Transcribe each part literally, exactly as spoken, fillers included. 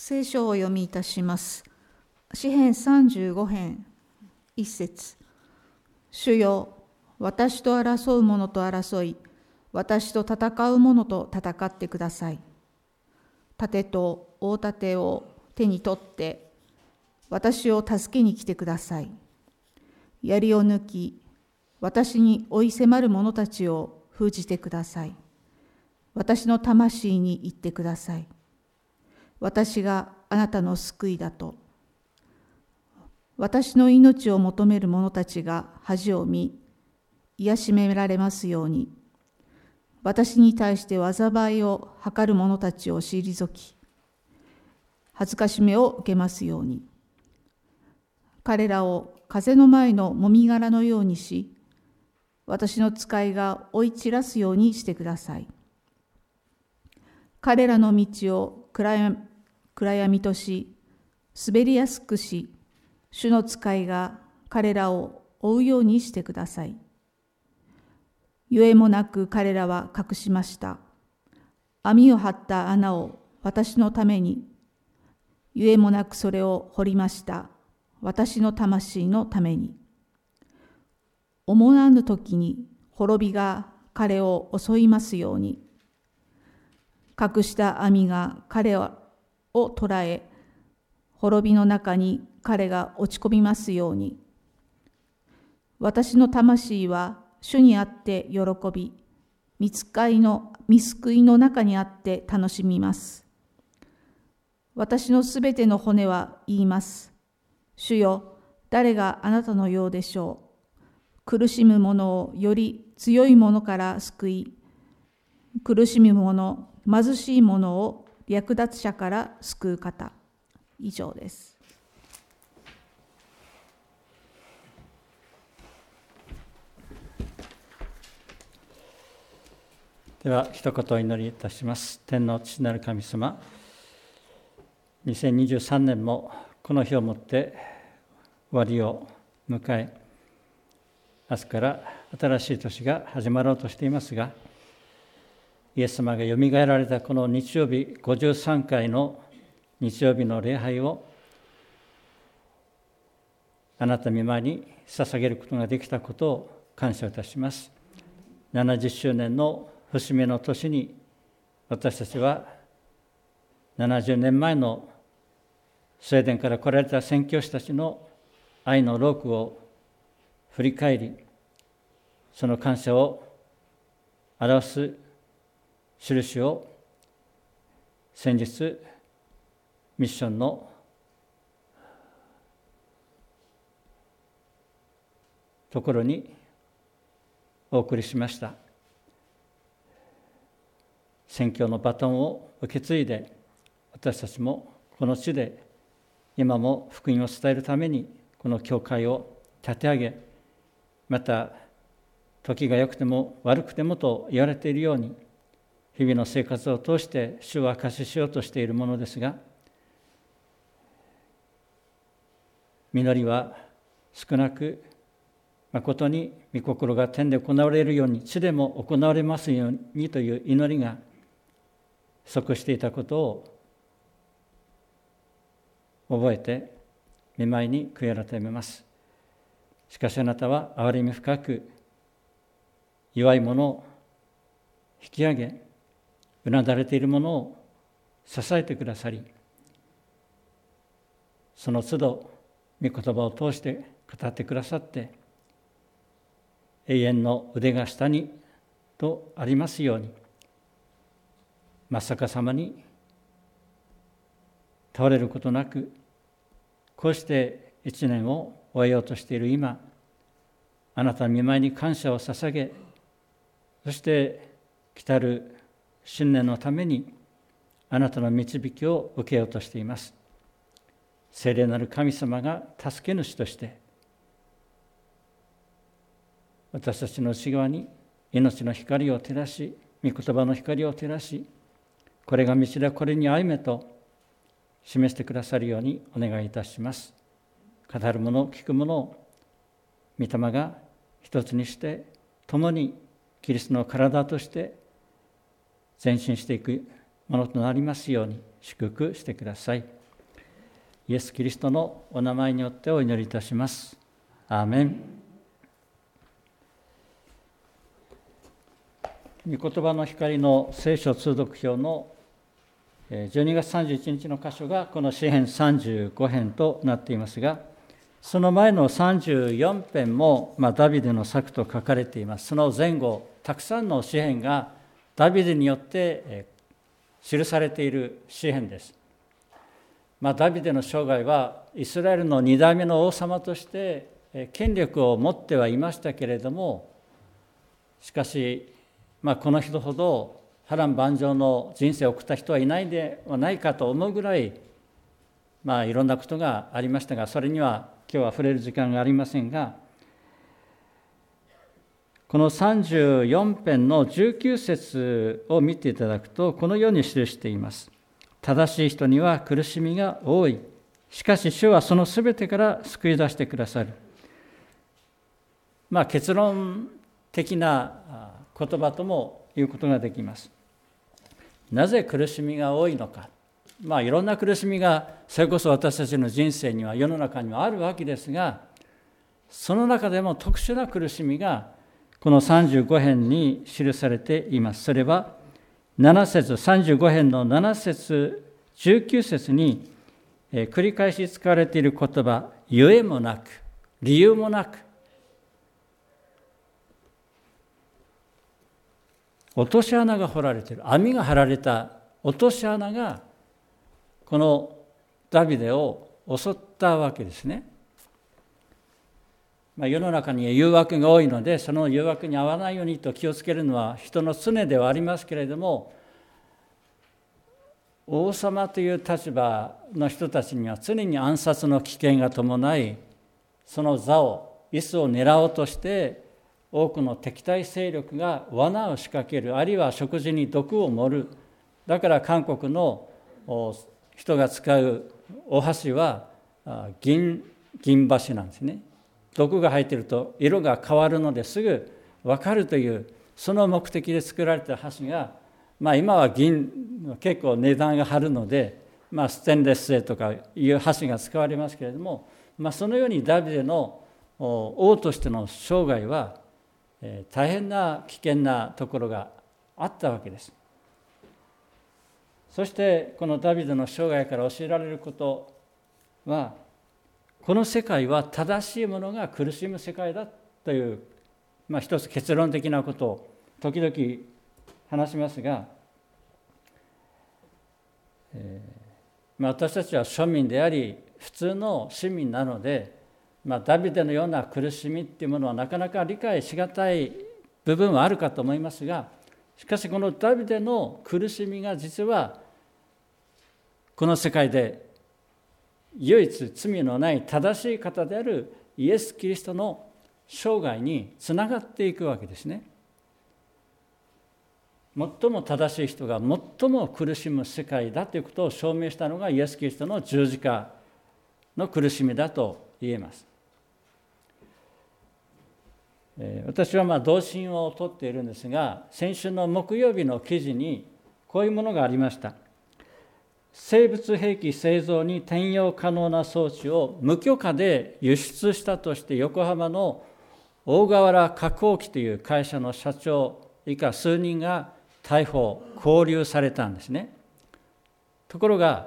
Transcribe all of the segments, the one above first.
聖書をお読みいたします。詩編さんじゅうご編一節。主よ、私と争う者と争い、私と戦う者と戦ってください。盾と大盾を手に取って、私を助けに来てください。槍を抜き、私に追い迫る者たちを封じてください。私の魂に言ってください。私があなたの救いだと。私の命を求める者たちが恥を見、癒しめられますように。私に対して災いを図る者たちを退き、恥ずかしめを受けますように。彼らを風の前のもみ殻のようにし、私の使いが追い散らすようにしてください。彼らの道を暗闇、暗闇とし、滑りやすくし、主の使いが彼らを追うようにしてください。ゆえもなく彼らは隠しました。網を張った穴を私のために、ゆえもなくそれを掘りました。私の魂のために。思わぬ時に滅びが彼を襲いますように。隠した網が彼を捕らえ、滅びの中に彼が落ち込みますように。私の魂は主にあって喜び、御使いの御救いの中にあって楽しみます。私のすべての骨は言います。主よ、誰があなたのようでしょう。苦しむ者をより強い者から救い、苦しむ者、貧しい者を略奪者から救う方。以上です。 では一言お祈りいたします。天の父なる神様、にせんにじゅうさんねんもこの日をもって終わりを迎え、明日から新しい年が始まろうとしていますが、イエス様がよみがえられたこの日曜日ごじゅうさんかいの日曜日の礼拝をあなた御前に捧げることができたことを感謝いたします。ななじゅっしゅうねんの節目の年に、私たちはななじゅうねんまえのスウェーデンから来られた宣教師たちの愛の労苦を振り返り、その感謝を表す印を先日ミッションのところにお送りしました。宣教のバトンを受け継いで、私たちもこの地で今も福音を伝えるためにこの教会を立て上げ、また時が良くても悪くてもと言われているように、日々の生活を通して主を証ししようとしているものですが、実りは少なく、誠に御心が天で行われるように地でも行われますようにという祈りが不足していたことを覚えて御前に悔い改めます。しかしあなたは憐れみ深く、弱い者を引き上げ、うなだれている者を支えてくださり、その都度御言葉を通して語ってくださって、永遠の腕が下にとありますように、真っ逆さまに倒れることなく、こうして一年を終えようとしている今、あなたの御前に感謝を捧げ、そして来たる新年のためにあなたの導きを受けようとしています。聖霊なる神様が助け主として私たちの内側に命の光を照らし、御言葉の光を照らし、これが道だ、これに歩めと示してくださるようにお願いいたします。語る者、聞く者を御霊が一つにして、共にキリストの体として前進していくものとなりますように祝福してください。イエス・キリストのお名前によってお祈りいたします。アーメン。御言葉の光の聖書通読表のじゅうにがつさんじゅういちにちの箇所がこの詩編さんじゅうご編となっていますが、その前のさんじゅうよん編も、まあ、ダビデの作と書かれています。その前後、たくさんの詩編がダビデによって記されている詩編です。まあ、ダビデの生涯はイスラエルのに代目の王様として権力を持ってはいましたけれども、しかし、まあ、この人ほど波乱万丈の人生を送った人はいないではないかと思うぐらい、まあ、いろんなことがありましたが、それには今日は触れる時間がありませんが、このさんじゅうよん編のじゅうきゅう節を見ていただくと、このように記しています。正しい人には苦しみが多い。しかし主はそのすべてから救い出してくださる。まあ、結論的な言葉とも言うことができます。なぜ苦しみが多いのか。まあ、いろんな苦しみがそれこそ私たちの人生には世の中にはあるわけですが、その中でも特殊な苦しみがこのさんじゅうご編に記されています。それはなな節、さんじゅうご編のなな節、じゅうきゅう節に繰り返し使われている言葉、ゆえもなく、理由もなく、落とし穴が掘られている、網が張られた落とし穴がこのダビデを襲ったわけですね。まあ、世の中に誘惑が多いので、その誘惑に遭わないようにと気をつけるのは人の常ではありますけれども、王様という立場の人たちには常に暗殺の危険が伴い、その座を、椅子を狙おうとして多くの敵対勢力が罠を仕掛ける、あるいは食事に毒を盛る。だから韓国の人が使うお箸は銀、銀箸なんですね。毒が入っていると色が変わるのですぐ分かるという、その目的で作られた箸が、まあ、今は銀結構値段が張るので、まあ、ステンレス製とかいう箸が使われますけれども、まあ、そのようにダビデの王としての生涯は大変な危険なところがあったわけです。そしてこのダビデの生涯から教えられることは、この世界は正しいものが苦しむ世界だという、まあ、一つ結論的なことを時々話しますが、えーまあ、私たちは庶民であり普通の市民なので、まあ、ダビデのような苦しみっていうものはなかなか理解しがたい部分はあるかと思いますが、しかしこのダビデの苦しみが実はこの世界で唯一罪のない正しい方であるイエス・キリストの生涯につながっていくわけですね。最も正しい人が最も苦しむ世界だということを証明したのがイエス・キリストの十字架の苦しみだと言えます。私はまあ同心を取っているんですが、先週の木曜日の記事にこういうものがありました。生物兵器製造に転用可能な装置を無許可で輸出したとして横浜の大河原加工機という会社の社長以下数人が逮捕・勾留されたんですね。ところが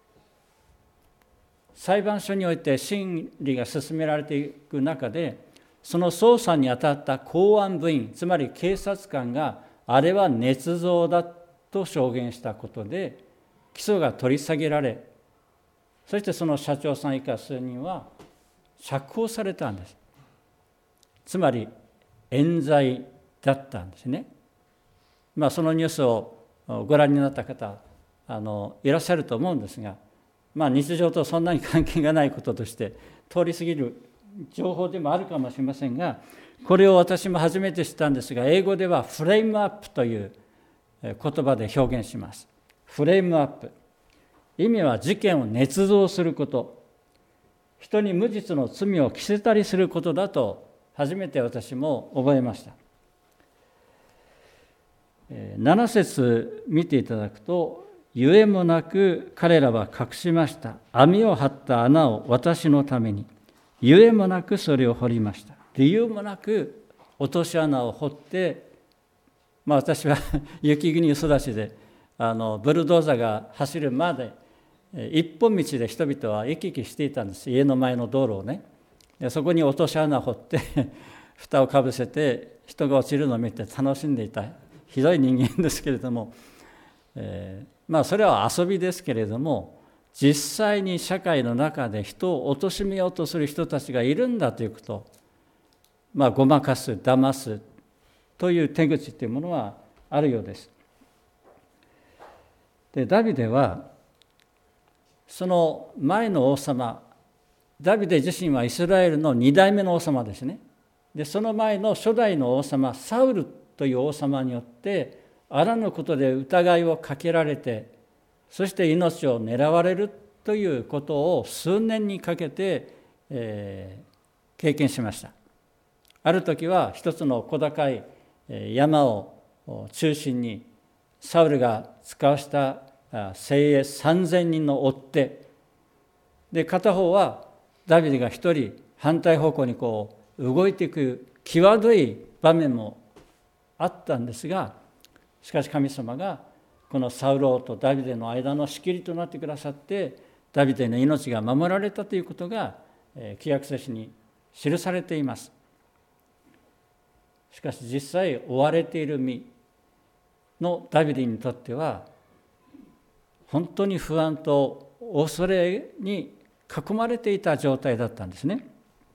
裁判所において審理が進められていく中で、その捜査に当たった公安部員、つまり警察官があれは捏造だと証言したことで起訴が取り下げられ、そしてその社長さん以下数人は釈放されたんです。つまり冤罪だったんですね。まあ、そのニュースをご覧になった方あのいらっしゃると思うんですが、まあ、日常とそんなに関係がないこととして通り過ぎる情報でもあるかもしれませんが、これを私も初めて知ったんですが、英語ではフレームアップという言葉で表現します。フレームアップ、意味は事件を捏造すること、人に無実の罪を着せたりすることだと初めて私も覚えました。 なな節見ていただくと、ゆえもなく彼らは隠しました。網を張った穴を私のために。ゆえもなくそれを掘りました。理由もなく落とし穴を掘って、まあ、私は雪国育ちで、あのブルドーザーが走るまで一本道で人々は行き来していたんです。家の前の道路をね。でそこに落とし穴を掘って蓋をかぶせて人が落ちるのを見て楽しんでいたひどい人間ですけれども、えー、まあそれは遊びですけれども、実際に社会の中で人を貶めようとする人たちがいるんだということを、まあ、ごまかす、騙すという手口というものはあるようです。で、ダビデはその前の王様、ダビデ自身はイスラエルのに代目の王様ですね。で、その前の初代の王様、サウルという王様によってあらぬことで疑いをかけられて、そして命を狙われるということを数年にかけて、えー、経験しました。ある時は一つの小高い山を中心にサウルが使わした精鋭さんぜんにんの追っ手で、片方はダビデが一人反対方向にこう動いていく際どい場面もあったんですが、しかし神様がこのサウル王とダビデの間の仕切りとなってくださって、ダビデの命が守られたということが旧約聖書に記されています。しかし実際追われている身のダビデにとっては本当に不安と恐れに囲まれていた状態だったんですね。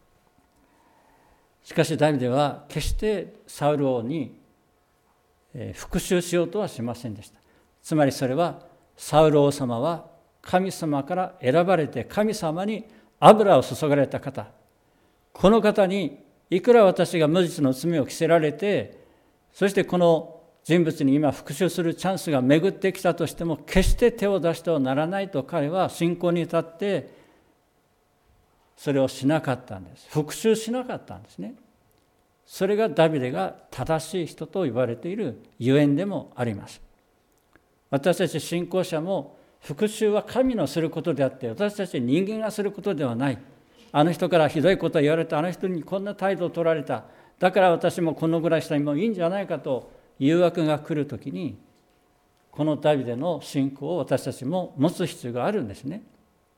しかしダビデは決してサウル王に復讐しようとはしませんでした。つまりそれは、サウル王様は神様から選ばれて神様に油を注がれた方、この方にいくら私が無実の罪を着せられて、そしてこの人物に今復讐するチャンスが巡ってきたとしても、決して手を出してはならないと彼は信仰に立ってそれをしなかったんです。復讐しなかったんですね。それがダビデが正しい人と言われているゆえんでもあります。私たち信仰者も復讐は神のすることであって、私たち人間がすることではない。あの人からひどいことを言われた、あの人にこんな態度を取られた、だから私もこのぐらいしたらもういいんじゃないかと誘惑が来るときに、このダビデの信仰を私たちも持つ必要があるんですね。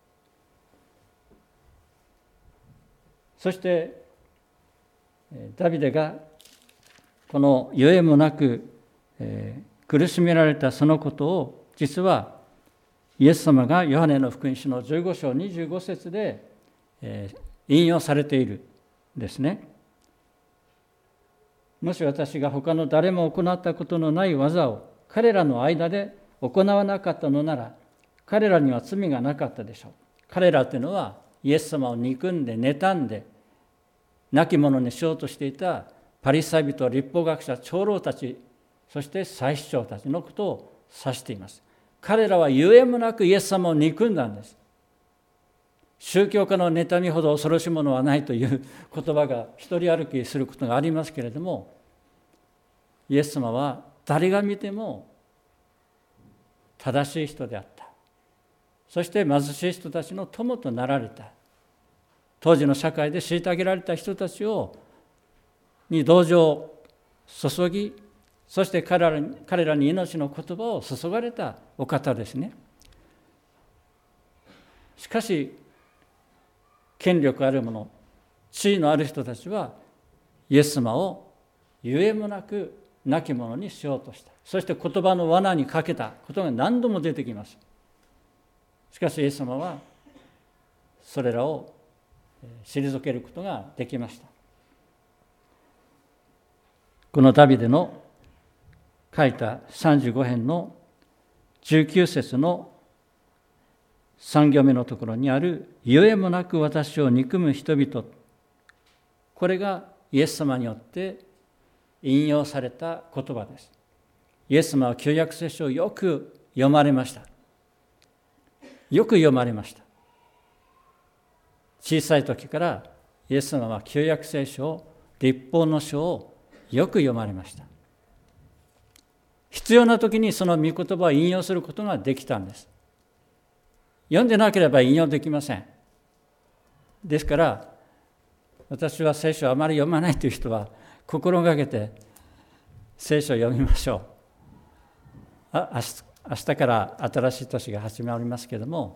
そしてダビデがこのゆえもなく、えー、苦しめられたそのことを、実はイエス様がヨハネの福音書のじゅうご章にじゅうご節で、えー、引用されているんですね。もし私が他の誰も行ったことのない技を彼らの間で行わなかったのなら、彼らには罪がなかったでしょう。彼らというのはイエス様を憎んで妬んで亡き者にしようとしていたパリサイ人、律法学者、長老たち、そして祭司長たちのことを指しています。彼らはゆえもなくイエス様を憎んだんです。宗教家の妬みほど恐ろしいものはないという言葉が一人歩きすることがありますけれども、イエス様は誰が見ても正しい人であった。そして貧しい人たちの友となられた。当時の社会で虐げられた人たちをに同情を注ぎ、そして彼らに、彼らに命の言葉を注がれたお方ですね。しかし権力ある者、地位のある人たちはイエス様をゆえもなく亡き者にしようとした。そして言葉の罠にかけたことが何度も出てきます。しかしイエス様はそれらを退けることができました。このダビデの書いたさんじゅうご編のじゅうきゅう節のさん行目のところにあるゆえもなく私を憎む人々、これがイエス様によって引用された言葉です。イエス様は旧約聖書をよく読まれました。よく読まれました。小さい時からイエス様は旧約聖書を、律法の書をよく読まれました。 必要な時にその御言葉を引用することができたんです。読んでなければ引用できません。ですから私は聖書をあまり読まないという人は心がけて聖書を読みましょう。あ明日、明日から新しい年が始まりますけれども、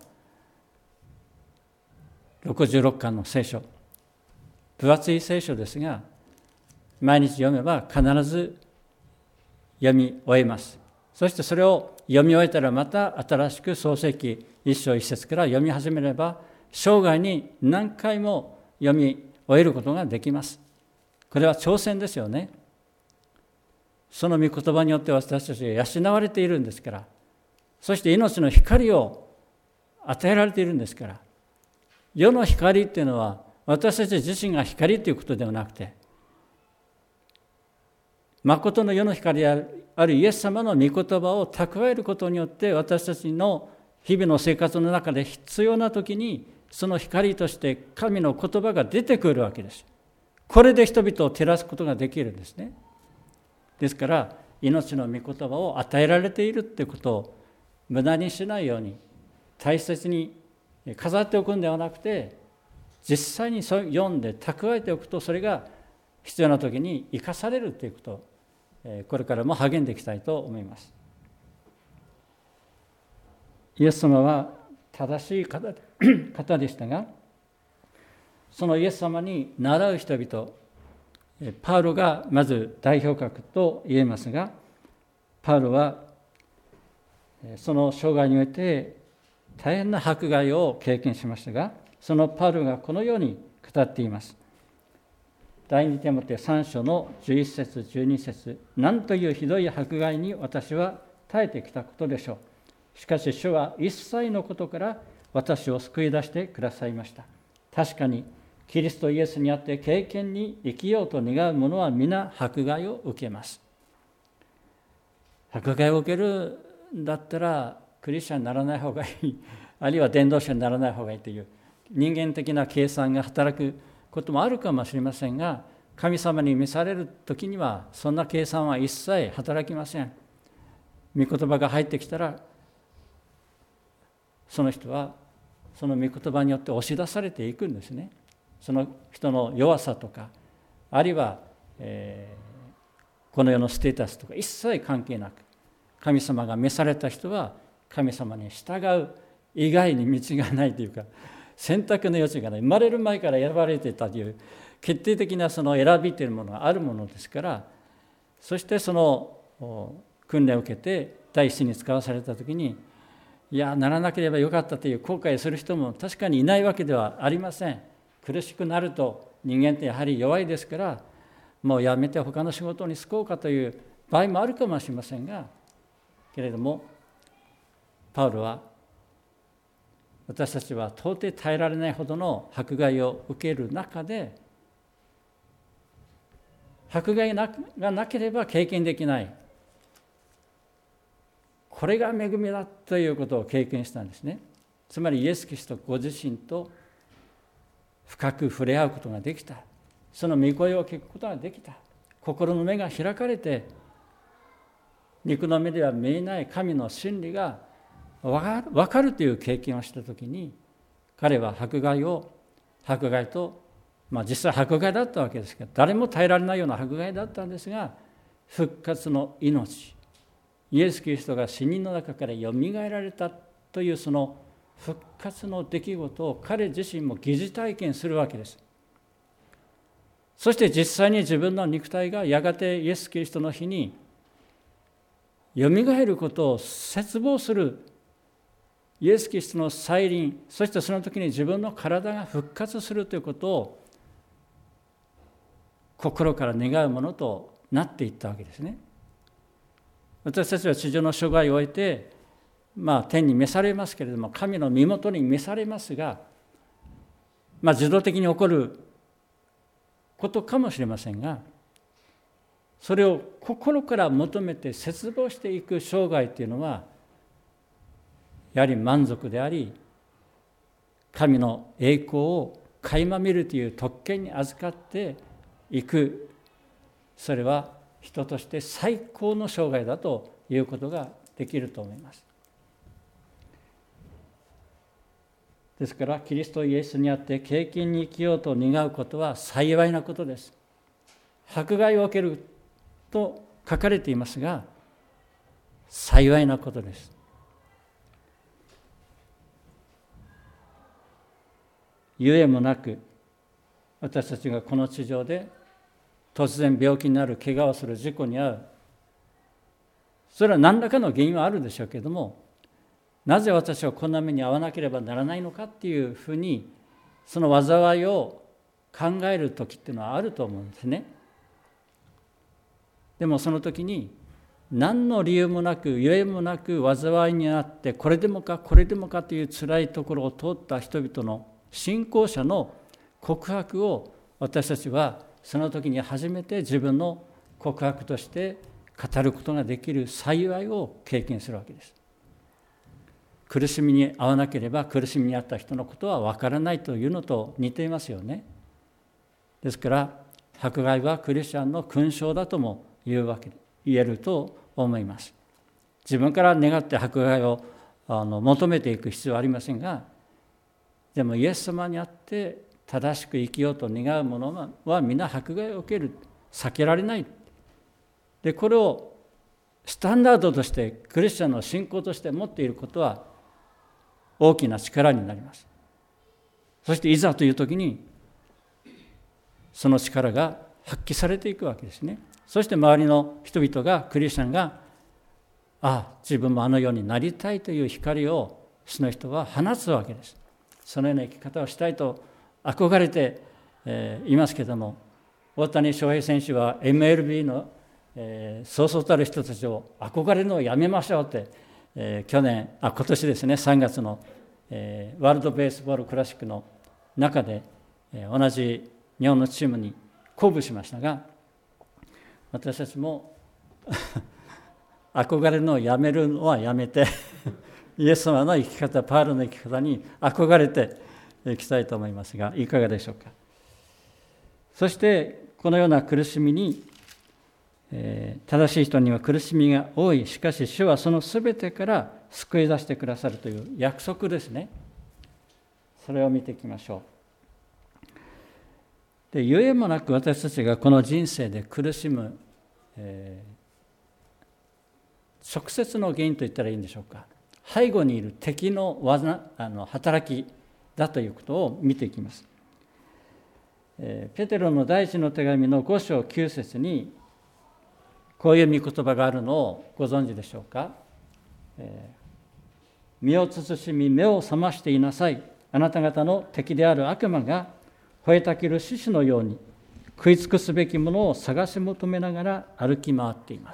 ろくじゅうろっかんの聖書、分厚い聖書ですが、毎日読めば必ず読み終えます。そしてそれを読み終えたらまた新しく創世記一章一節から読み始めれば、生涯に何回も読み終えることができます。これは挑戦ですよね。その御言葉によって私たちが養われているんですから、そして命の光を与えられているんですから、世の光っていうのは私たち自身が光ということではなくて、誠の世の光であるイエス様の御言葉を蓄えることによって、私たちの日々の生活の中で必要な時にその光として神の言葉が出てくるわけです。これで人々を照らすことができるんですね。ですから命の御言葉を与えられているということを無駄にしないように大切に飾っておくんではなくて、実際に読んで蓄えておくと、それが必要な時に生かされるということをこれからも励んでいきたいと思います。イエス様は正しい方で、方でしたが、そのイエス様に倣う人々、パウロがまず代表格と言えますが、パウロはその生涯において大変な迫害を経験しましたが、そのパウロがこのように語っています。第二テモテさん章のじゅういち節じゅうに節、なんというひどい迫害に私は耐えてきたことでしょう。しかし主は一切のことから私を救い出してくださいました。確かにキリストイエスにあって敬虔に生きようと願う者は皆迫害を受けます。迫害を受けるんだったらクリスチャンにならない方がいい、あるいは伝道者にならない方がいいという人間的な計算が働くこともあるかもしれませんが、神様に召されるときにはそんな計算は一切働きません。御言葉が入ってきたら、その人はその御言葉によって押し出されていくんですね。その人の弱さとか、あるいは、えー、この世のステータスとか一切関係なく、神様が召された人は神様に従う以外に道がないというか、選択の余地がない。生まれる前から選ばれていたという決定的なその選びというものがあるものですから、そしてその訓練を受けて第一子に使わされたときに、いやならなければよかったという後悔する人も確かにいないわけではありません。苦しくなると人間ってやはり弱いですから、もうやめて他の仕事に就こうかという場合もあるかもしれませんが、けれどもパウロは、私たちは到底耐えられないほどの迫害を受ける中で、迫害がなければ経験できない、これが恵みだということを経験したんですね。つまりイエス・キリストご自身と深く触れ合うことができた。その御声を聞くことができた。心の目が開かれて、肉の目では見えない神の真理が分かる、分かるという経験をしたときに、彼は迫害を迫害と、まあ、実際迫害だったわけですけど、誰も耐えられないような迫害だったんですが、復活の命、イエス・キリストが死人の中からよみがえられたというその復活の出来事を彼自身も疑似体験するわけです。そして実際に自分の肉体がやがてイエス・キリストの日によみがえることを切望する、イエス・キリストの再臨、そしてその時に自分の体が復活するということを心から願うものとなっていったわけですね。私たちは地上の生涯を終えて、まあ、天に召されますけれども、神の身元に召されますが、まあ、自動的に起こることかもしれませんが、それを心から求めて切望していく生涯というのは、やはり満足であり、神の栄光を垣間見るという特権に預かっていく、それは人として最高の生涯だということができると思います。ですからキリストイエスにあって敬虔に生きようと願うことは幸いなことです。迫害を受けると書かれていますが、幸いなことです。ゆえもなく、私たちがこの地上で突然病気になる、怪我をする、事故に遭う、それは何らかの原因はあるでしょうけれども、なぜ私はこんな目に遭わなければならないのかっていうふうに、その災いを考える時っていうのはあると思うんですね。でもその時に何の理由もなく、ゆえもなく災いにあって、これでもかこれでもかという辛いところを通った人々の信仰者の告白を、私たちはその時に初めて自分の告白として語ることができる幸いを経験するわけです。苦しみに遭わなければ苦しみに遭った人のことは分からないというのと似ていますよね。ですから迫害はクリスチャンの勲章だとも言うわけ言えると思います。自分から願って迫害をあの求めていく必要はありませんが、でもイエス様にあって正しく生きようと願う者は皆迫害を受ける、避けられない。でこれをスタンダードとしてクリスチャンの信仰として持っていることは大きな力になります。そしていざという時にその力が発揮されていくわけですね。そして周りの人々が、クリスチャンが、ああ自分もあのようになりたいという光をその人は放つわけです。そのような生き方をしたいと憧れて、えー、いますけれども、大谷翔平選手は エムエルビー の、えー、そうそうたる人たちを憧れるのをやめましょうって、えー、去年あ今年ですねさんがつの、えー、ワールドベースボールクラシックの中で、えー、同じ日本のチームに鼓舞しましたが、私たちも憧れるのをやめるのはやめてイエス様の生き方、パウロの生き方に憧れていきたいと思いますが、いかがでしょうか。そしてこのような苦しみに、えー、正しい人には苦しみが多い、しかし主はそのすべてから救い出してくださるという約束ですね。それを見ていきましょう。で、ゆえもなく私たちがこの人生で苦しむ、えー、直接の原因と言ったらいいんでしょうか。背後にいる敵の技、あの働きだということを見ていきます。えー、ペテロの第一の手紙のご章きゅう節にこういう御言葉があるのをご存知でしょうか。えー、身を慎み目を覚ましていなさい。あなた方の敵である悪魔が吠えたける獅子のように食い尽くすべきものを探し求めながら歩き回っています。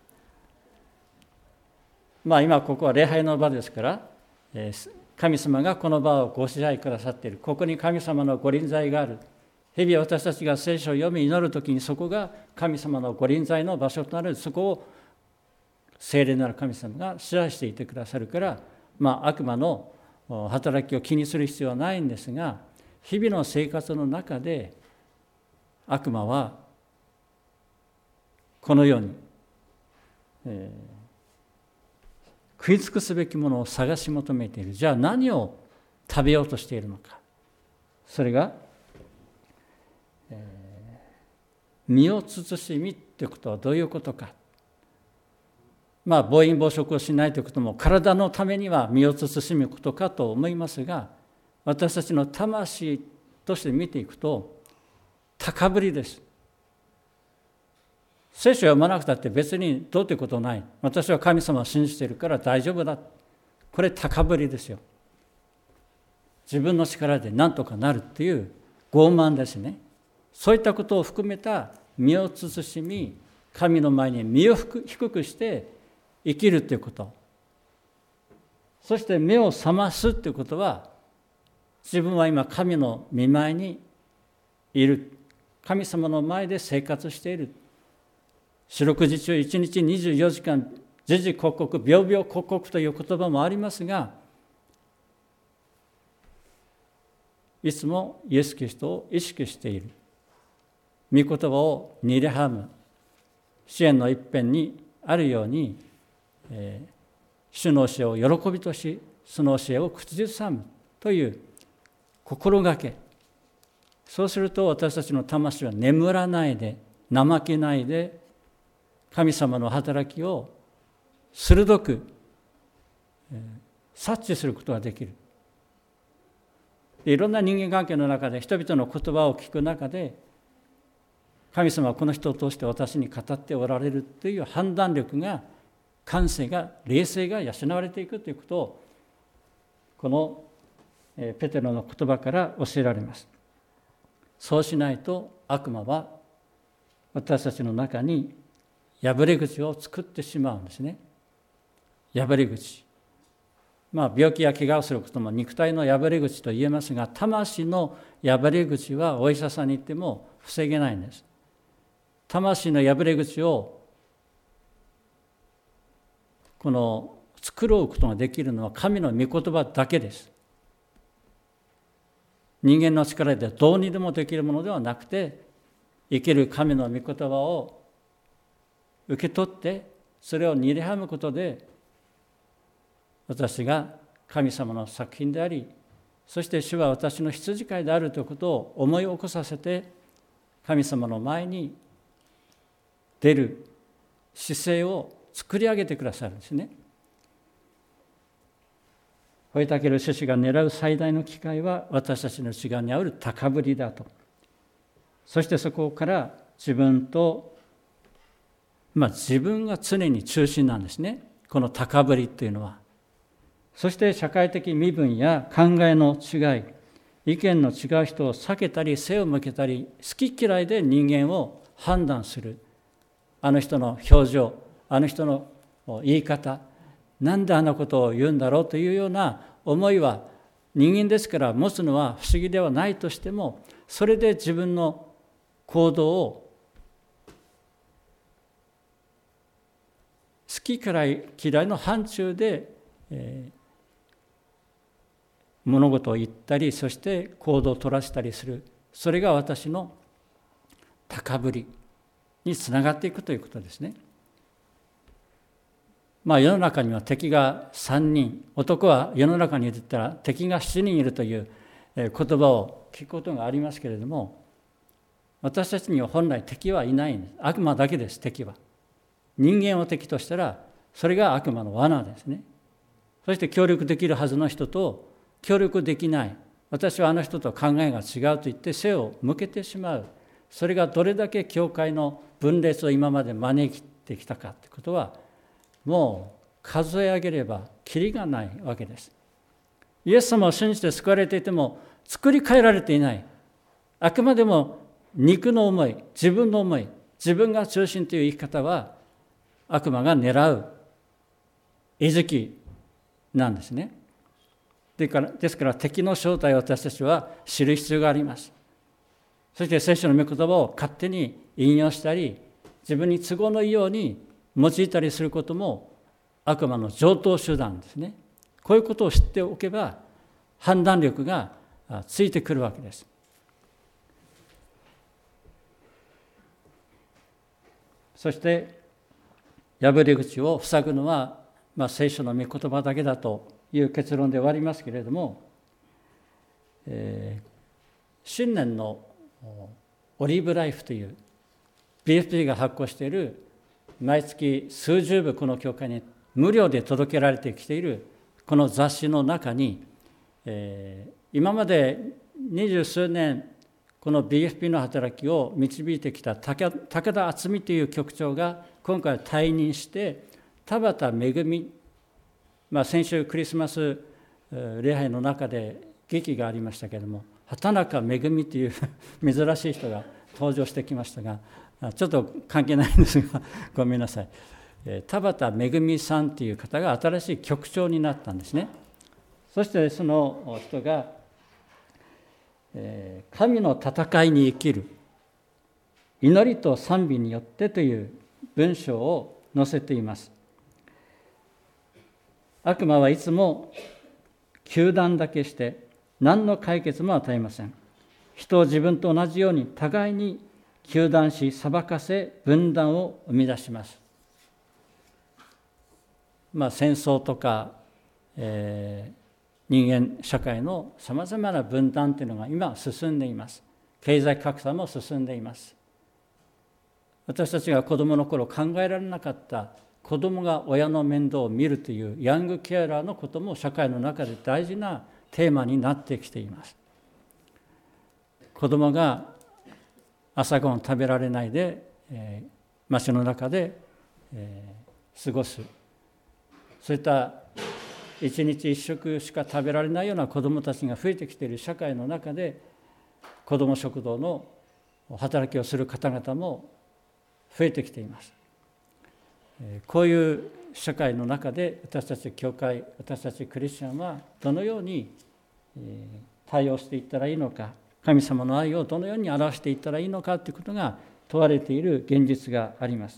まあ今ここは礼拝の場ですから、神様がこの場をご支配くださっている。ここに神様のご臨在がある。日々私たちが聖書を読み祈るときに、そこが神様のご臨在の場所となる。そこを聖霊なる神様が支配していてくださるから、まあ悪魔の働きを気にする必要はないんですが、日々の生活の中で悪魔はこのように、えー、食い尽くすべきものを探し求めている。じゃあ何を食べようとしているのか。それが、えー、身を慎みということはどういうことか。まあ暴飲暴食をしないということも体のためには身を慎むことかと思いますが、私たちの魂として見ていくと高ぶりです。聖書を読まなくたって別にどうということない。私は神様を信じているから大丈夫だ。これ高ぶりですよ。自分の力で何とかなるっていう傲慢ですね。そういったことを含めた身を慎み、神の前に身を低くして生きるということ。そして目を覚ますということは、自分は今神の御前にいる。神様の前で生活している。四六時中いちにちにじゅうよじかん、時々刻々、秒々刻々という言葉もありますが、いつもイエス・キリストを意識している。御言葉をにれはむ。詩篇の一編にあるように、 えー、主の教えを喜びとし、その教えを口ずさむという心がけ。そうすると私たちの魂は眠らないで、怠けないで、神様の働きを鋭く、えー、察知することができる。いろんな人間関係の中で人々の言葉を聞く中で、神様はこの人を通して私に語っておられるという判断力が、感性が、霊性が養われていくということを、このペテロの言葉から教えられます。そうしないと悪魔は私たちの中に破れ口を作ってしまうんですね。破れ口。まあ、病気や怪我をすることも肉体の破れ口と言えますが、魂の破れ口はお医者さんに行っても防げないんです。魂の破れ口をこの作ろうことができるのは神の御言葉だけです。人間の力でどうにでもできるものではなくて、生きる神の御言葉を受け取ってそれをにれはむことで、私が神様の作品であり、そして主は私の羊飼いであるということを思い起こさせて、神様の前に出る姿勢を作り上げてくださるんですね。ホイタケル獅子が狙う最大の機会は私たちの内側にある高ぶりだと。そしてそこから自分と、まあ自分が常に中心なんですね。この高ぶりというのは。そして社会的身分や考えの違い、意見の違う人を避けたり背を向けたり、好き嫌いで人間を判断する。あの人の表情、あの人の言い方、なんであんなことを言うんだろうというような思いは人間ですから持つのは不思議ではないとしても、それで自分の行動を好き嫌い嫌いの範疇で、えー物事を言ったり、そして行動を取らせたりする、それが私の高ぶりにつながっていくということですね。まあ世の中には敵がさんにん、男は世の中に出たら敵がしちにんいるという言葉を聞くことがありますけれども、私たちには本来敵はいないんです。悪魔だけです。敵は人間を敵としたらそれが悪魔の罠ですね。そして協力できるはずの人と協力できない、私はあの人と考えが違うと言って背を向けてしまう、それがどれだけ教会の分裂を今まで招いてきたかということは、もう数え上げればきりがないわけです。イエス様を信じて救われていても作り変えられていない、あくまでも肉の思い、自分の思い、自分が中心という生き方は悪魔が狙う餌食なんですね。ですから敵の正体を私たちは知る必要があります。そして聖書の御言葉を勝手に引用したり、自分に都合のいいように用いたりすることも悪魔の常套手段ですね。こういうことを知っておけば判断力がついてくるわけです。そして破れ口を塞ぐのは、まあ、聖書の御言葉だけだという結論で終わりますけれども、えー、新年のオリーブライフという ビーエフピー が発行している毎月数十部この教会に無料で届けられてきているこの雑誌の中に、えー、今まで二十数年この ビーエフピー の働きを導いてきた武田敦美という局長が今回退任して田畑恵、まあ、先週クリスマス礼拝の中で劇がありましたけれども、畑中恵という珍しい人が登場してきましたが、ちょっと関係ないんですがごめんなさい。田畑恵さんという方が新しい局長になったんですね。そしてその人が神の戦いに生きる祈りと賛美によってという文章を載せています。悪魔はいつも糾弾だけして何の解決も与えません。人を自分と同じように互いに糾弾し裁かせ分断を生み出します。 まあ、戦争とか、えー、人間社会のさまざまな分断というのが今進んでいます。経済格差も進んでいます。私たちが子どもの頃考えられなかった子どもが親の面倒を見るというヤングケアラーのことも社会の中で大事なテーマになってきています。子どもが朝ごはん食べられないで、えー、街の中で、えー、過ごす、そういった一日一食しか食べられないような子どもたちが増えてきている社会の中で、子ども食堂の働きをする方々も増えてきています。こういう社会の中で私たち教会、私たちクリスチャンはどのように対応していったらいいのか、神様の愛をどのように表していったらいいのかということが問われている現実があります。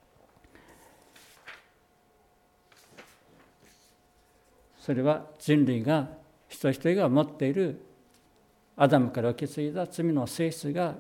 それは人類が一人一人が持っているアダムから受け継いだ罪の性質が、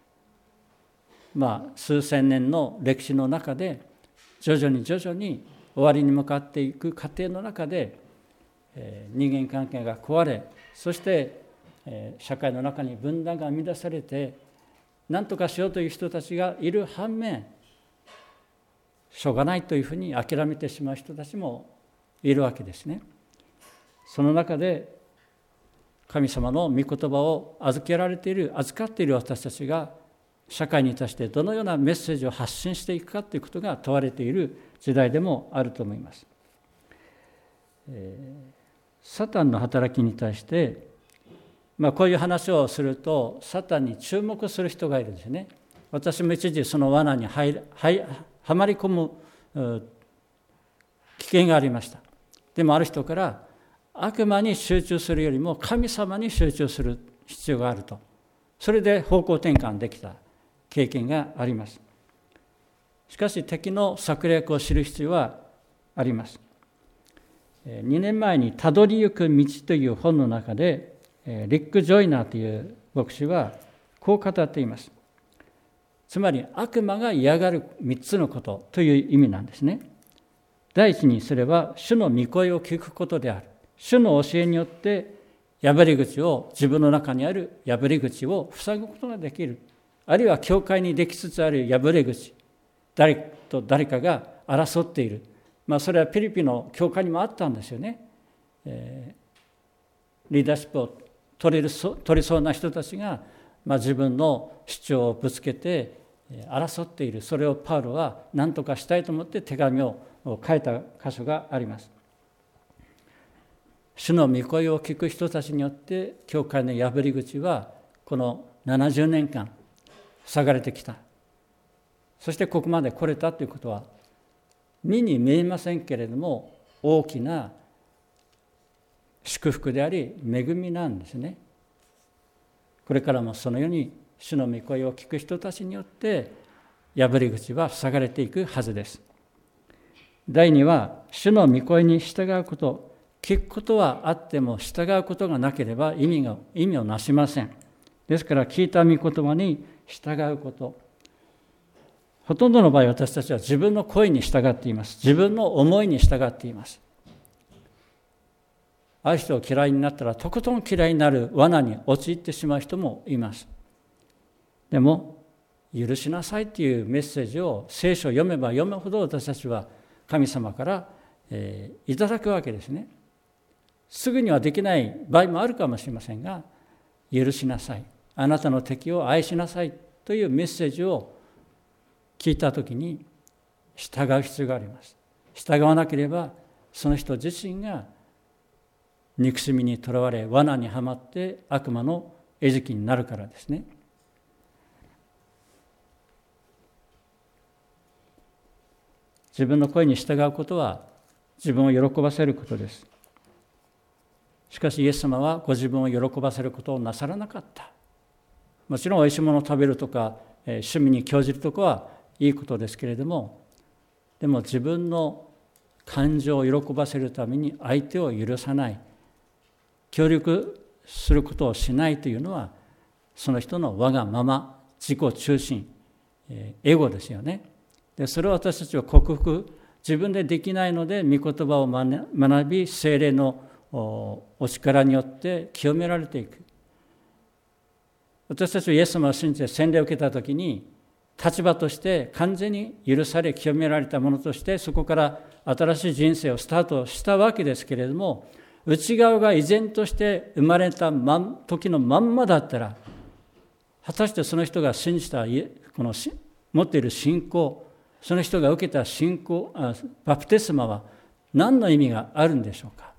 まあ、数千年の歴史の中で徐々に徐々に終わりに向かっていく過程の中で、えー、人間関係が壊れ、そして、えー、社会の中に分断が生み出されて、何とかしようという人たちがいる反面、しょうがないというふうに諦めてしまう人たちもいるわけですね。その中で神様の御言葉を預けられている、預かっている私たちが社会に対してどのようなメッセージを発信していくかということが問われている時代でもあると思います。えー、サタンの働きに対して、まあ、こういう話をするとサタンに注目する人がいるんですね。私も一時その罠に入入はまり込む危険がありました。でもある人から、悪魔に集中するよりも神様に集中する必要があると、それで方向転換できた経験があります。しかし敵の策略を知る必要はあります。にねんまえにたどりゆく道という本の中でリック・ジョイナーという牧師はこう語っています。つまり悪魔が嫌がるみっつのことという意味なんですね。第一にそれは主の御声を聞くことである。主の教えによって破り口を、自分の中にある破り口を塞ぐことができる。あるいは教会にできつつある破り口、誰と誰かが争っている。まあそれはピリピの教会にもあったんですよね。えー、リーダーシップを取れる取りそうな人たちが、まあ、自分の主張をぶつけて争っている。それをパウロは何とかしたいと思って手紙を書いた箇所があります。主の御声を聞く人たちによって教会の破り口はこのななじゅうねんかん塞がれてきた。そしてここまで来れたということは目に見えませんけれども大きな祝福であり恵みなんですね。これからもそのように主の御声を聞く人たちによって破り口は塞がれていくはずです。第二は主の御声に従うこと。聞くことはあっても従うことがなければ意味が意味をなしません。ですから聞いた御言葉に従うこと。ほとんどの場合私たちは自分の声に従っています。自分の思いに従っています。ある人を嫌いになったらとことん嫌いになる罠に陥ってしまう人もいます。でも許しなさいというメッセージを聖書を読めば読むほど私たちは神様から、えー、いただくわけですね。すぐにはできない場合もあるかもしれませんが、許しなさい、あなたの敵を愛しなさいというメッセージを聞いたときに従う必要があります。従わなければその人自身が憎しみにとらわれ罠にはまって悪魔の餌食になるからですね。自分の声に従うことは自分を喜ばせることです。しかしイエス様はご自分を喜ばせることをなさらなかった。もちろんおいしいものを食べるとか、えー、趣味に興じるとかはいいことですけれども、でも自分の感情を喜ばせるために相手を許さない、協力することをしないというのはその人のわがまま、自己中心、エゴですよね。でそれを私たちは克服自分でできないので御言葉を学び、聖霊のお力によって清められていく。私たちはイエス様を信じて洗礼を受けたときに、立場として完全に許され清められたものとして、そこから新しい人生をスタートしたわけですけれども、内側が依然として生まれた時のまんまだったら、果たしてその人が信じたこの持っている信仰、その人が受けた信仰、バプテスマは何の意味があるんでしょうか。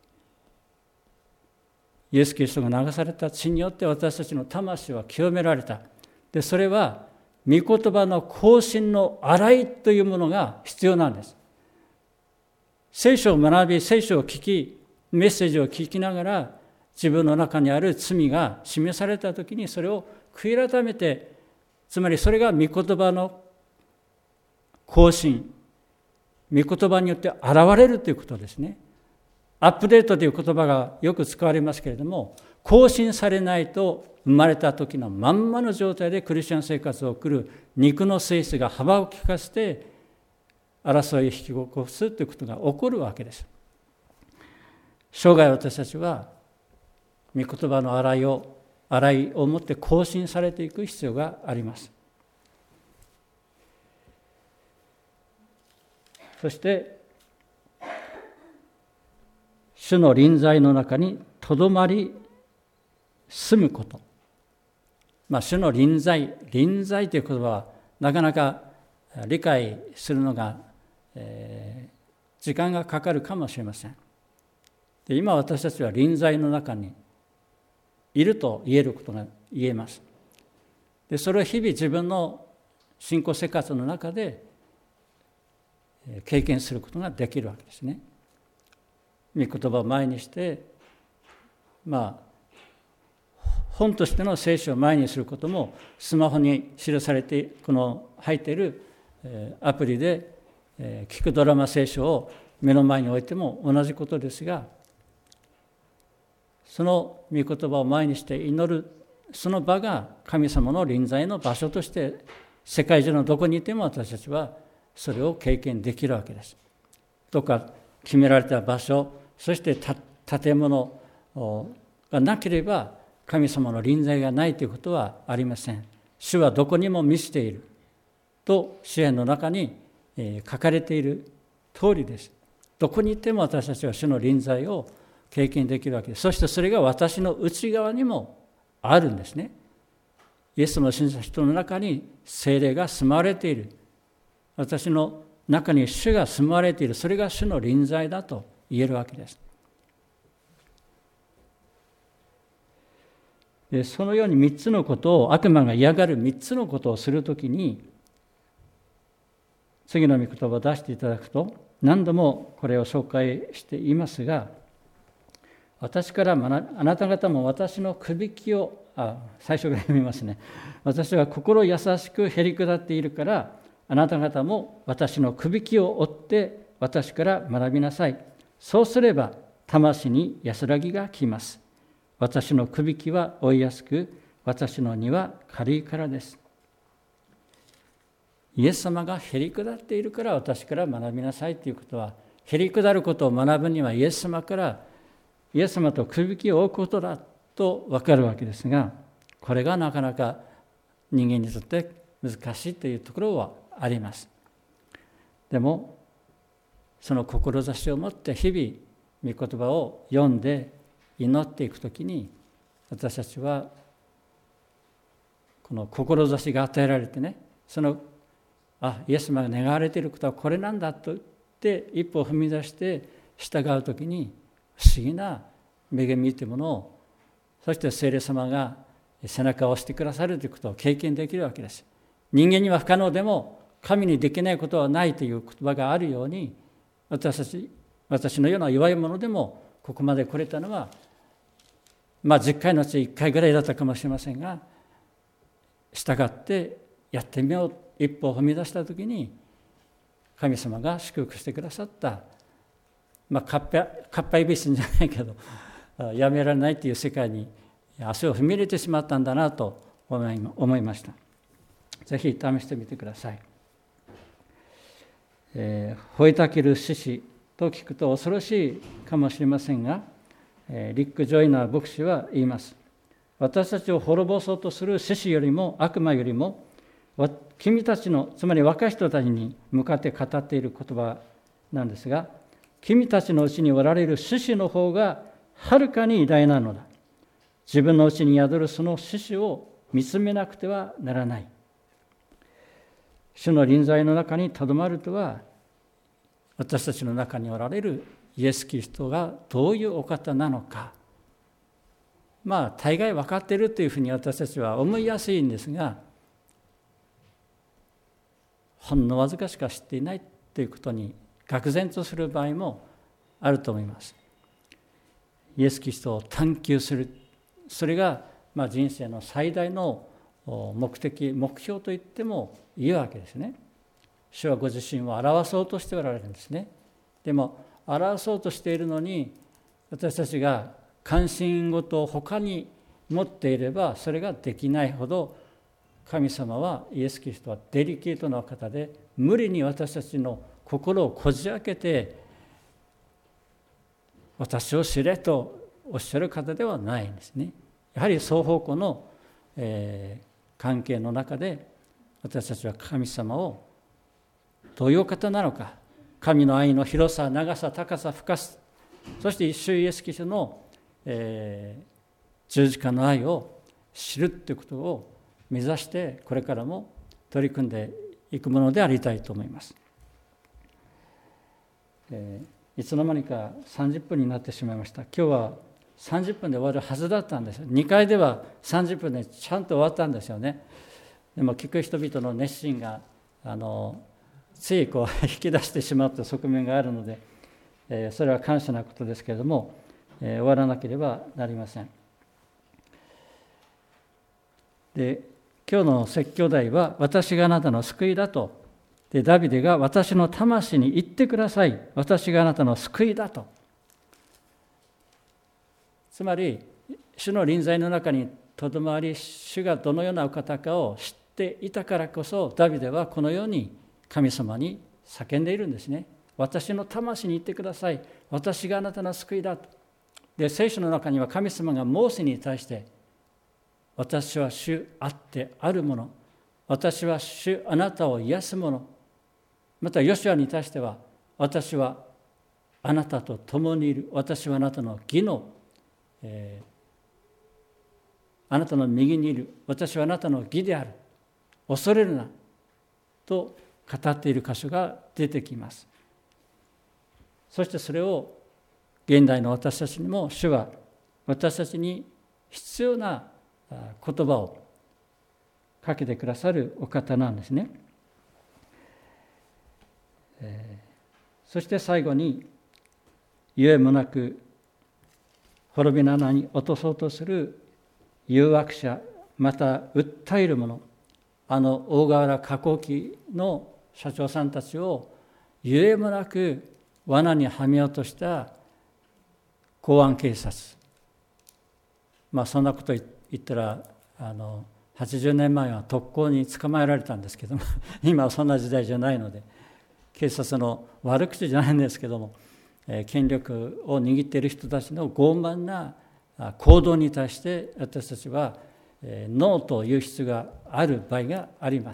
イエス・キリストが流された血によって私たちの魂は清められた。で、それは御言葉の更新の洗いというものが必要なんです。聖書を学び、聖書を聞き、メッセージを聞きながら、自分の中にある罪が示されたときに、それを悔い改めて、つまりそれが御言葉の更新、御言葉によって現れるということですね。アップデートという言葉がよく使われますけれども、更新されないと生まれた時のまんまの状態でクリスチャン生活を送る肉の性質が幅を利かせて争いを引き起こすということが起こるわけです。生涯私たちは御言葉の洗いを洗いをもって更新されていく必要があります。そして主の臨在の中にとどまり住むこと。まあ、主の臨在、臨在という言葉はなかなか理解するのが、えー、時間がかかるかもしれません。で、今私たちは臨在の中にいると言えることが言えます。で、それを日々自分の信仰生活の中で経験することができるわけですね。御言葉を前にして、まあ本としての聖書を前にすることも、スマホに記されてこの入っているアプリで聞くドラマ聖書を目の前に置いても同じことですが、その御言葉を前にして祈るその場が神様の臨在の場所として世界中のどこにいても私たちはそれを経験できるわけです。どこか決められた場所、そして建物がなければ神様の臨在がないということはありません。主はどこにも満ちていると詩篇の中に書かれている通りです。どこにいても私たちは主の臨在を経験できるわけです。そしてそれが私の内側にもあるんですね。イエスの信じた人の中に聖霊が住まわれている。私の中に主が住まわれている。それが主の臨在だと言えるわけです。で、そのようにみっつのことを、悪魔が嫌がるみっつのことをするときに、次の御言葉を出していただくと、何度もこれを紹介していますが、私から学あなた方も私のくびきを、あ、最初から読みますね。私は心優しくへり下っているから、あなた方も私のくびきを追って私から学びなさい。そうすれば魂に安らぎがきます。私のくびきは追いやすく、私の荷は軽いからです。イエス様がへり下っているから私から学びなさいということは、へり下ることを学ぶにはイエス様からイエス様とくびきを追うことだと分かるわけですが、これがなかなか人間にとって難しいというところはあります。でもその志を持って日々御言葉を読んで祈っていくときに、私たちはこの志が与えられてね、そのあイエス様が願われていることはこれなんだと言って一歩を踏み出して従うときに、不思議な恵みというものを、そして聖霊様が背中を押してくださるということを経験できるわけです。人間には不可能でも神にできないことはないという言葉があるように、私たち私のような弱い者でもここまで来れたのは、まあじゅっかいのうちいっかいぐらいだったかもしれませんが、従ってやってみよう一歩を踏み出したときに、神様が祝福してくださった、まあかっぱかっぱえびせんじゃないけどやめられないという世界に足を踏み入れてしまったんだなと思いました。ぜひ試してみてください。 えー、吠えたける獅子と聞くと恐ろしいかもしれませんが、えー、リック・ジョイナー牧師は言います。私たちを滅ぼそうとする獅子よりも悪魔よりも、君たちの、つまり若い人たちに向かって語っている言葉なんですが、君たちのうちにおられる獅子の方がはるかに偉大なのだ。自分のうちに宿るその獅子を見つめなくてはならない。主の臨在の中にとどまるとは、私たちの中におられるイエス・キリストがどういうお方なのか、まあ大概分かっているというふうに私たちは思いやすいんですが、ほんのわずかしか知っていないということに愕然とする場合もあると思います。イエス・キリストを探求する、それがまあ人生の最大の目的、目標と言ってもいいわけですね。主はご自身を表そうとしておられるんですね。でも表そうとしているのに、私たちが関心事を他に持っていればそれができないほど、神様は、イエス・キリストはデリケートな方で、無理に私たちの心をこじ開けて私を知れとおっしゃる方ではないんですね。やはり双方向の、えー、関係の中で、私たちは神様をどういう方なのか、神の愛の広さ、長さ、高さ、深さ、そして一主イエス・キリストの、えー、十字架の愛を知るということを目指して、これからも取り組んでいくものでありたいと思います。えー、いつの間にかさんじゅっぷんになってしまいました。今日はさんじゅっぷんで終わるはずだったんです。にかいではさんじゅっぷんでちゃんと終わったんですよね。でも聞く人々の熱心があのついこう引き出してしまった側面があるので、えー、それは感謝なことですけれども、えー、終わらなければなりません。で、今日の説教題は、私があなたの救いだと。で、ダビデが私の魂に言ってください。私があなたの救いだと。つまり、主の臨在の中にとどまり、主がどのようなお方かを知っていたからこそ、ダビデはこのように神様に叫んでいるんですね。私の魂に言ってください。私があなたの救いだと。で、聖書の中には神様がモーセに対して、私は主あってあるもの、私は主あなたを癒すもの、またヨシュアに対しては、私はあなたと共にいる、私はあなたの義の、えー、あなたの右にいる、私はあなたの義である、恐れるなと語っている箇所が出てきます。そしてそれを現代の私たちにも、主は私たちに必要な言葉をかけてくださるお方なんですね。えー、そして最後に、ゆえもなく滅びの穴に落とそうとする誘惑者、また訴える者、あの大河原加工機の社長さんたちをゆえもなく罠にはめようとした公安警察、まあそんなこと言って言ったらあのはちじゅうねんまえは特攻に捕まえられたんですけども今はそんな時代じゃないので、警察の悪口じゃないんですけども、えー、権力を握っている人たちの傲慢な行動に対して私たちは、えー、ノーという必要がある場合があります。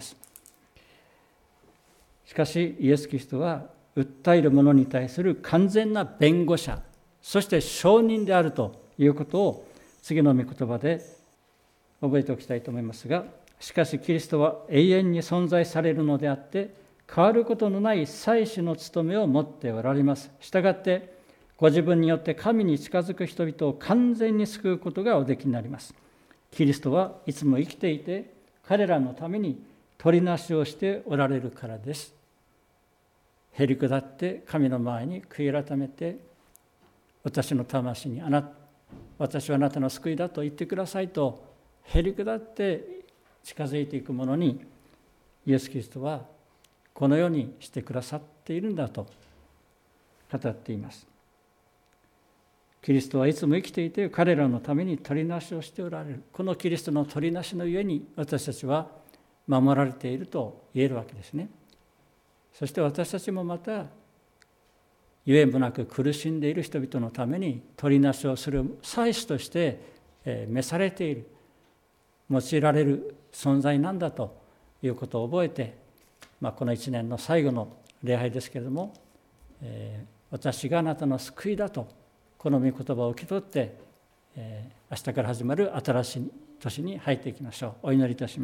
しかしイエス・キリストは訴える者に対する完全な弁護者、そして証人であるということを次の御言葉で覚えておきたいと思いますが、しかしキリストは永遠に存在されるのであって、変わることのない祭司の務めを持っておられます。したがってご自分によって神に近づく人々を完全に救うことがおできになります。キリストはいつも生きていて、彼らのために取りなしをしておられるからです。へり下って神の前に悔い改めて、私の魂にあなた、私はあなたの救いだと言ってくださいとへり下って近づいていくものに、イエス・キリストはこのようにしてくださっているんだと語っています。キリストはいつも生きていて、彼らのために取りなしをしておられる。このキリストの取りなしのゆえに私たちは守られていると言えるわけですね。 そして私たちもまたゆえもなく苦しんでいる人々のために取りなしをする祭司として召されている、用いられる存在なんだということを覚えて、まあ、この一年の最後の礼拝ですけれども、えー、私があなたの救いだとこの御言葉を受け取って、えー、明日から始まる新しい年に入っていきましょう。お祈りいたします。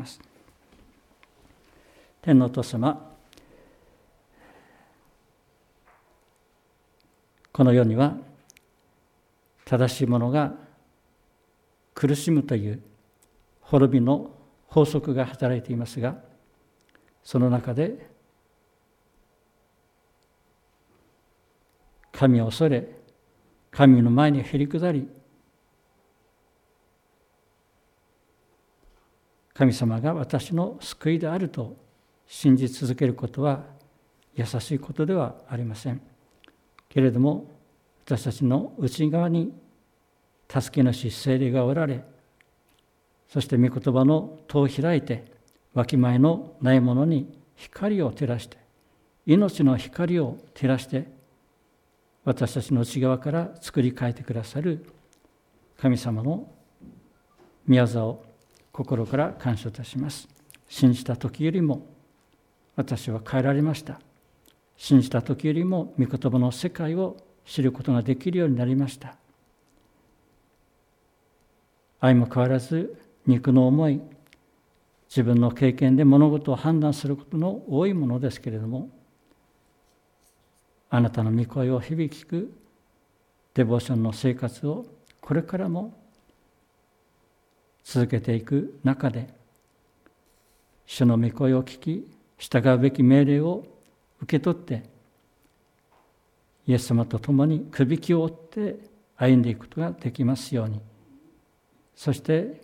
天のお父様、この世には正しい者が苦しむという滅びの法則が働いていますが、その中で神を恐れ、神の前にへり下り、神様が私の救いであると信じ続けることは優しいことではありませんけれども、私たちの内側に助け主聖霊がおられ、そして御言葉の戸を開いて、わきまえのないものに光を照らして、命の光を照らして、私たちの内側から作り変えてくださる神様の御業を心から感謝いたします。信じた時よりも私は変えられました。信じた時よりも御言葉の世界を知ることができるようになりました。相も変わらず肉の思い、自分の経験で物事を判断することの多いものですけれども、あなたの御声を日々聞くデボーションの生活をこれからも続けていく中で、主の御声を聞き、従うべき命令を受け取って、イエス様と共にくびきを追って歩んでいくことができますように、そして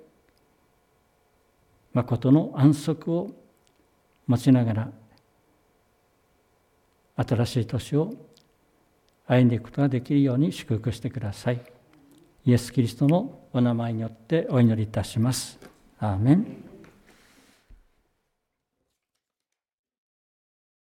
誠の安息を持ちながら新しい年を歩んでいくことができるように祝福してください。イエス・キリストのお名前によってお祈りいたします。アーメン。